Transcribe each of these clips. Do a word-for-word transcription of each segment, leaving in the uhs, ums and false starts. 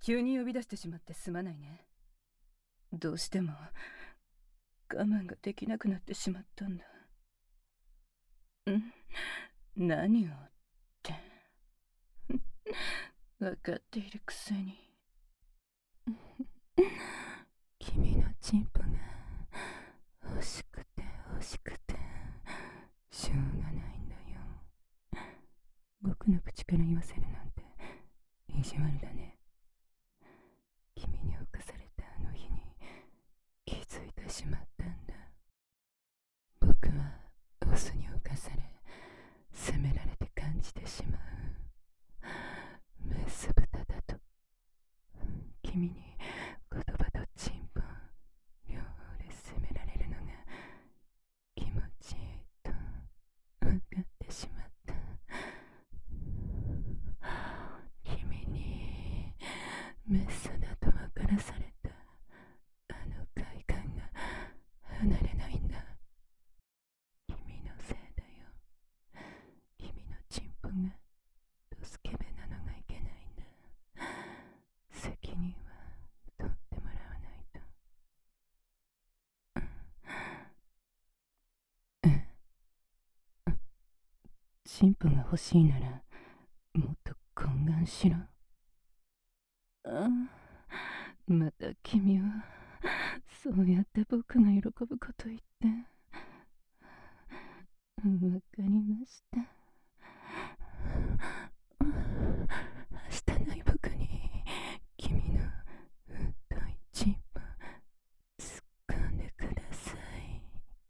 急に呼び出してしまってすまないね。どうしても我慢ができなくなってしまったんだ。ん何をって分かっているくせに。 君のチンポが欲しくて欲しくてしょうがないんだよ。僕の口から言わせるなんて意地悪だね。君に侵されたあの日に気づいてしまったんだ。僕はオスに侵され責められて感じてしまうメス豚だと。君に言葉とチンポ両方で責められるのが気持ちいいと分かってしまった。君にメスだと分からされたあの快感が離れないんだ。君のせいだよ。君のチンポがドスケベなのがいけないんだ。責任は取ってもらわないと。チンポが欲しいならもっと懇願しろ。ああ、また君はそうやって僕が喜ぶこと言って。わかりました。明日ない僕に君の太いチンポ突っ込んでください。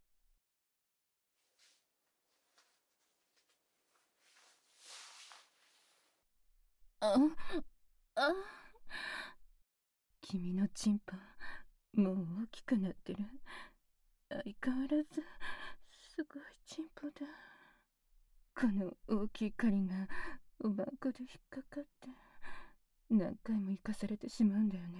ああ、君のチンポもう大きくなってる。相変わらずすごいチンポだ。この大きい針がおまんこで引っかかって何回も生かされてしまうんだよね。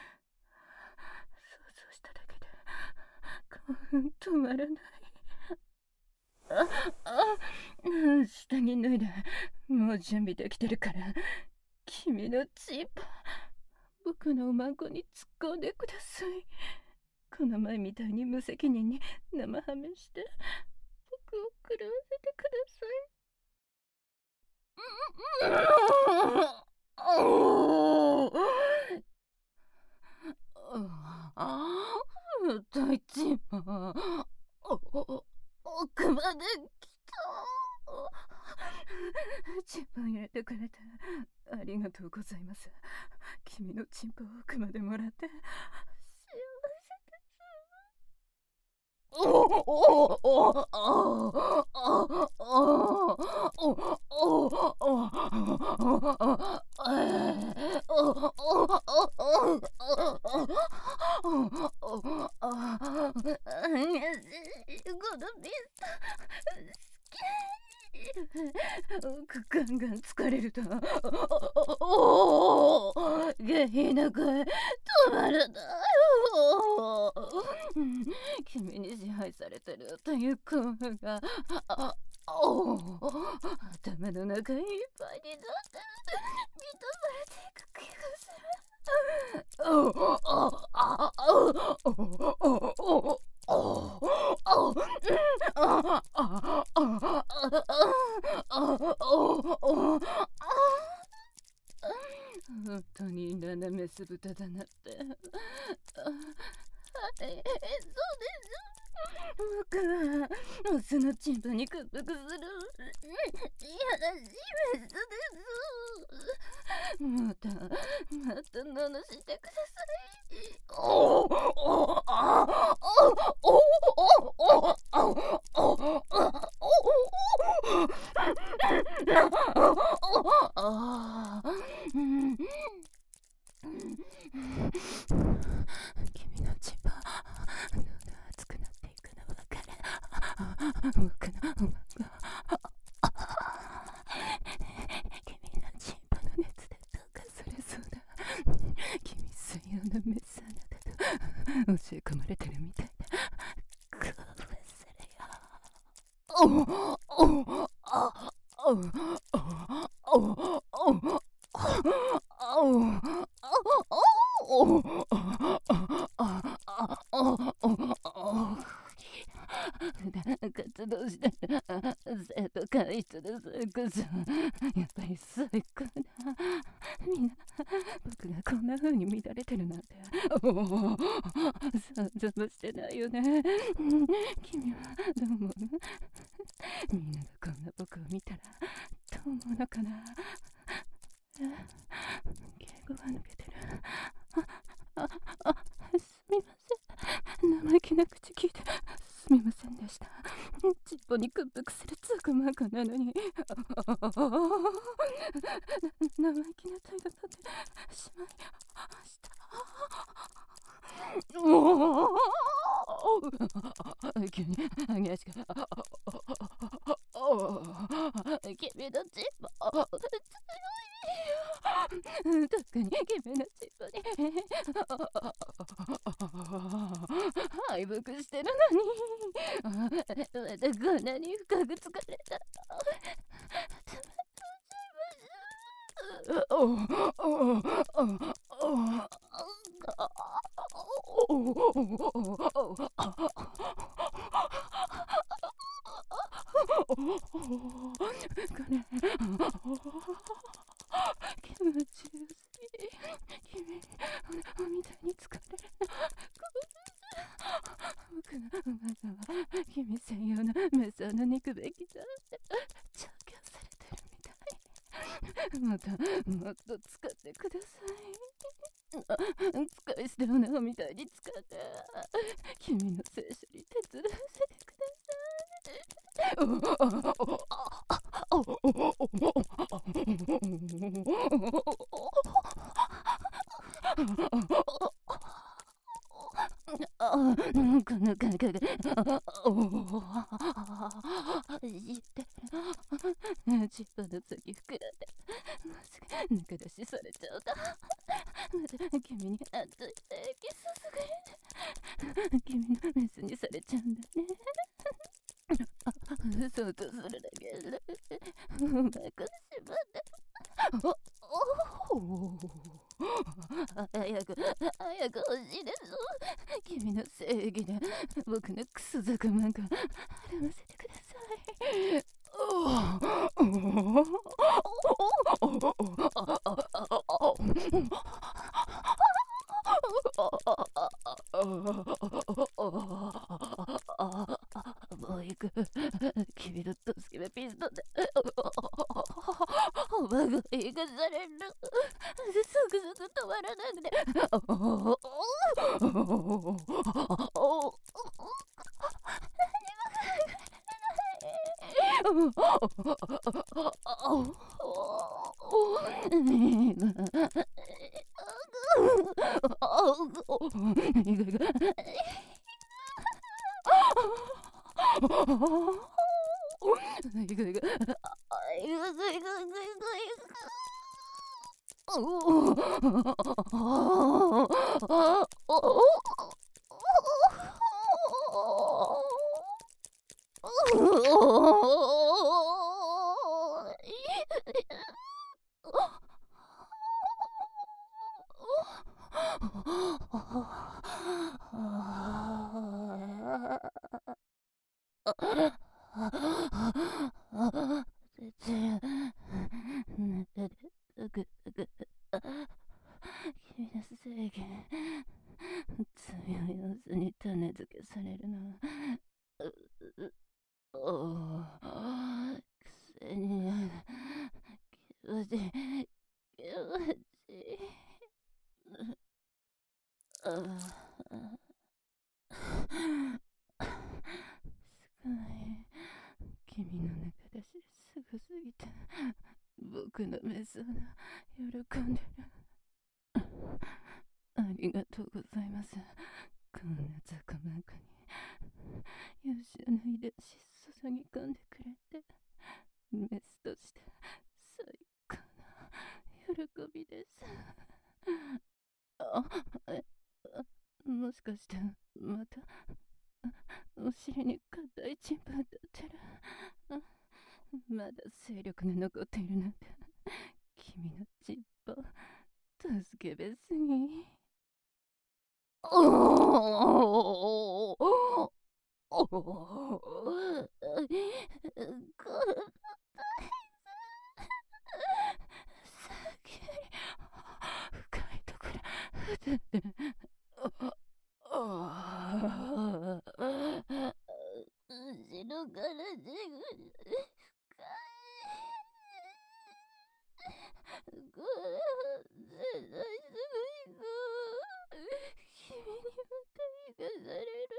想像しただけで興奮止まらない。ああ、下着脱いでもう準備できてるから、君のチンポ僕のおまんこに突っ込んでください。この前みたいに無責任に生ハメして僕を狂わせてください。大チンポ奥まで来た。チンポ入れてくれてありがとうございます。君のチンポを奥までもらって幸せです。おおおおガンガン疲れるとおお下品な声止まらないよ。君に支配されてるという興奮があお頭の中いっぱいになって満たされていく気がする。おおあおおおお本当に斜めす豚だなって。えー、そうです。僕はオスのチンポに屈服するいやらしいメスです。またまた罵してください。おおあおおおおお君のチンポどんどん熱くなっていくの分かる。僕のおまんこ君のチンポの熱でどうかするそうだ。君水曜のメス穴だと教え込まれてるみたいだ。興奮するよ。おおおおおおおおおお普段活動してる生徒会長でそれこそやっぱり最高だ。みんな僕がこんな風に乱れてるなんておお想像もしてないよね。君はどう思う？みんながこんな僕を見たらどう思うのかな。敬語が抜けてる。あ、あ、あ、すみません。生意気な口聞いてすみませんでした。ちっぽに屈服するつくまかなのに、ああ生意気な態度とってしまいました。おお急に激しく君のチンポ特に君のチンポに敗北してるのにまたこんなに深く疲れた。おおおお気持ちよすぎ。君おみたいに疲れるな。僕のうまさは君専用のメスの肉べきだって調教されてるみたい。またもっと使ってください。使い捨ての縄みたいに使って君の聖書に手伝わせてください。あ、この感覚で、おお、してる。尻尾の先膨らんで、もうすぐ抜け出しされちゃうか。また君に熱いエキスすぎて、君のメスにされちゃうんだね。そうとするだけで、うまくしまって。おお早く早く欲しいです。君の正義で僕のクソ族なんか払わせてください。もう行く。君のとすけべピストンでおばが生かされる。すぐすぐ止まらなくて。君の正義強い様子に種付けされるのおおくせに気持ちいい気持ちいいあすごい君の中だしすごすぎて僕のメスが喜んでる。ありがとうございます。こんな雑魚なんかに優秀な遺伝子注ぎ込んでくれてメスとして最高の喜びです。あえもしかしてまたお尻に硬いチンポ当たってる。まだ勢力が残っているなんて君のチンポ助けべすぎ。 おおおお深いところ後ろから出ぐこれは絶対すぐ行こう。君にまた生かされる。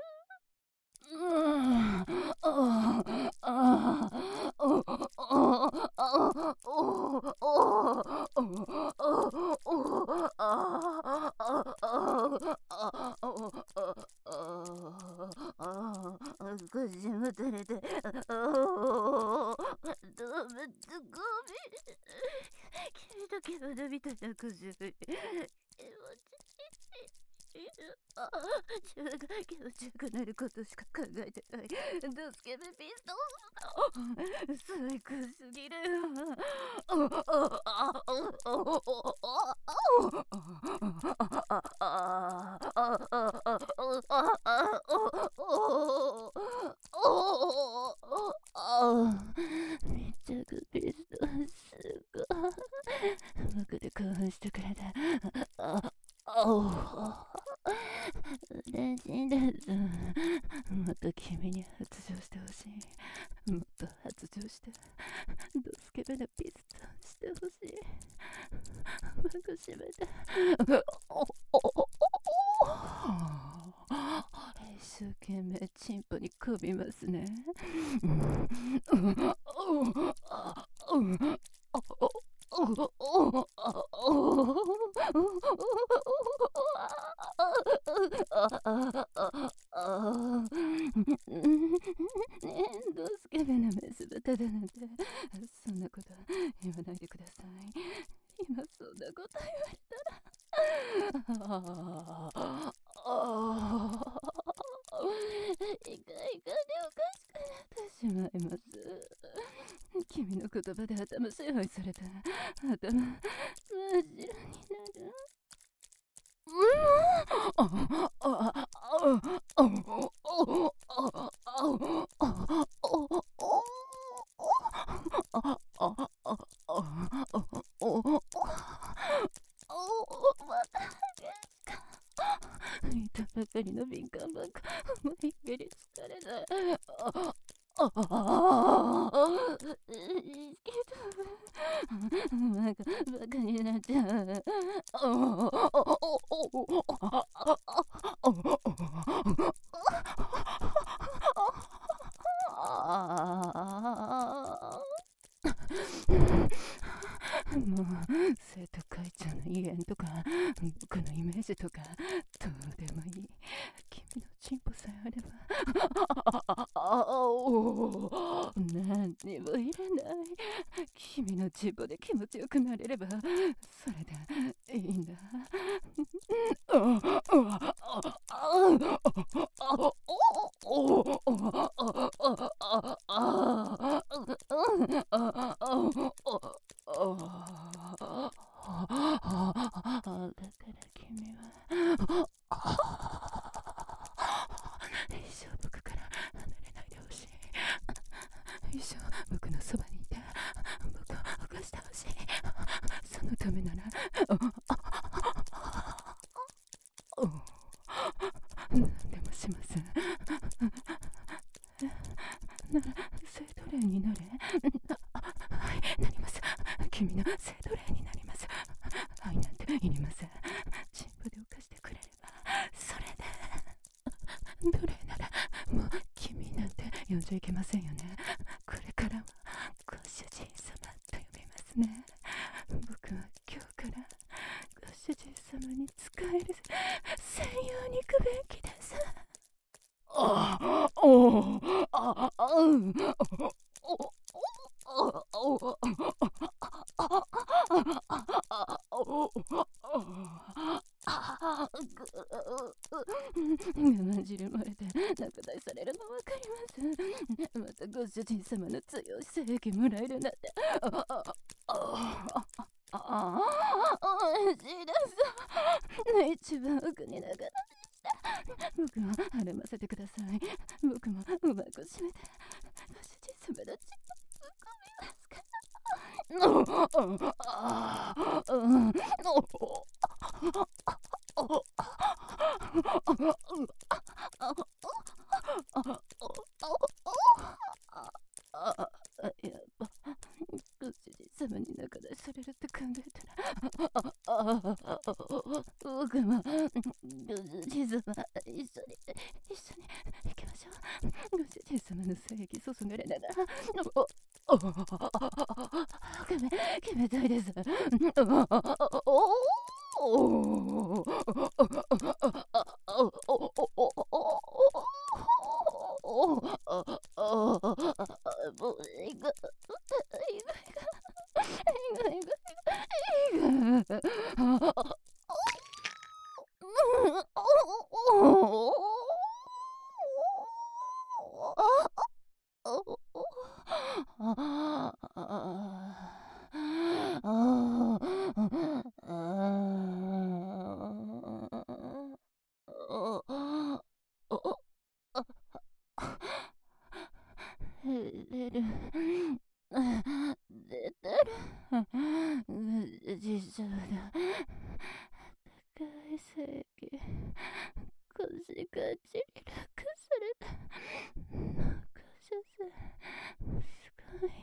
腰もたれて、動物ゴミ。君と獣みたいな腰気持ちいい。ああ、自分が気持ちよくなることしか考えてない。助けてピストル最高すぎるよ。めっちゃくピストルすごい。僕で興奮してくれた。嬉しいです。もっと君に発情してほしい。もっと発情してドスケベなピストンしてほしい。幕閉めて一生懸命チンポにこびますね。ドスケベなメス豚だなんて、そんなこと言わないでください。今そんなこと言われたらいかいかでおかしくなってしまいます。君の言葉で頭支配された。頭真っ白になる。板ばかりの敏感ばっか思いっきり疲れない。ああ、いけた。なんかバカになっちゃう。もう生徒会長の威厳とか僕のイメージとかどうでもいい。君のチンポさえあれば何にもいらない。君のチンポで気持ちよくなれればそれでいいんだ。だから君は一生僕から離れないでほしい。一生僕のそばにいて僕を起こしてほしい。そのためなら何でもします。なら性奴隷になれ。はい、なります。君の性奴隷になります。愛なんていりません。チンポで犯してくれればそれで。奴隷ならもう君なんて呼んじゃいけませんよね。これからはご主人様と呼びますね。僕は今日からご主人様に仕える専用に行くべきです。あおああうん我慢汁漏れて仲大されるの分かります。またご主人様の強い正義もらえるなんて美味しいです。一番奥に仲直りして僕も歩ませてください。僕もうまく締めて、ご主人様のチップを込みますから。ああ、うん、ああ、やっぱご主人様に仲出しされるって考えたら、あああ僕もご主人様一緒に一緒に行きましょう。ご主人様の精液注がれながら、おお決め決めたいです。おおれる出てる事情だ。高い正義腰がちり楽された中先生すごい。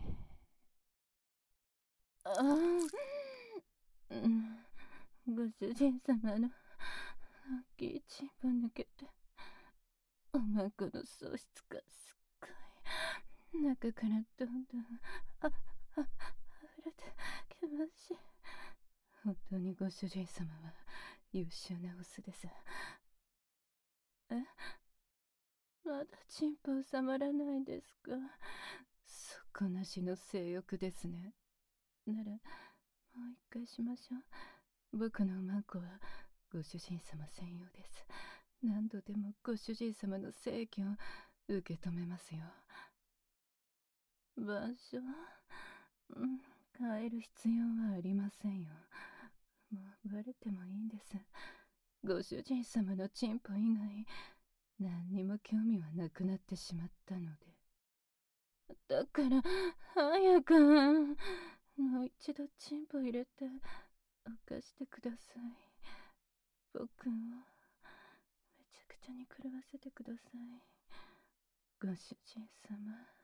ああ、うん、ご主人様の大きいチンポ抜けておまんこの喪失がすっごい中からどんどんああ溢れてきますし、本当にご主人様は優秀なオスです。え、まだチンポ収まらないですか？底なしの性欲ですね。ならもう一回しましょう。僕のおまんこはご主人様専用です。何度でもご主人様の正義を受け止めますよ。場所、うん、変える必要はありませんよ。もうバレてもいいんです。ご主人様のチンポ以外何にも興味はなくなってしまったので。だから早くもう一度チンポ入れて犯してください。僕をめちゃくちゃに狂わせてください。ご主人様。